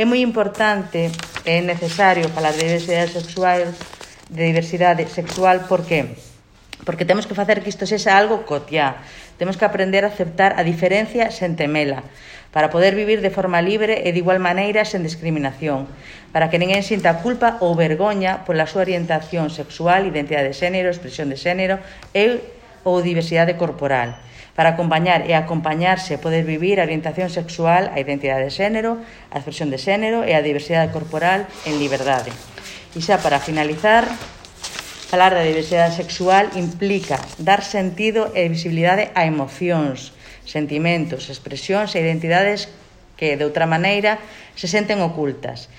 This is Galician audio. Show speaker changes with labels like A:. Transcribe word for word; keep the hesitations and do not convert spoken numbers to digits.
A: É moi importante, é necesario falar de diversidade sexual, de diversidade sexual, por que? Porque temos que facer que isto sexa algo cotiá. Temos que aprender a aceptar a diferencia sen temela, para poder vivir de forma libre e de igual maneira sen discriminación, para que ninguén sinta culpa ou vergoña pola súa orientación sexual, identidade de xénero, expresión de xénero e ou diversidade corporal, para acompañar e acompañarse e poder vivir a orientación sexual, a identidade de xénero, a expresión de xénero e a diversidade corporal en liberdade. E xa para finalizar, falar da diversidade sexual implica dar sentido e visibilidade a emocións, sentimentos, expresións e identidades que, de outra maneira, se senten ocultas.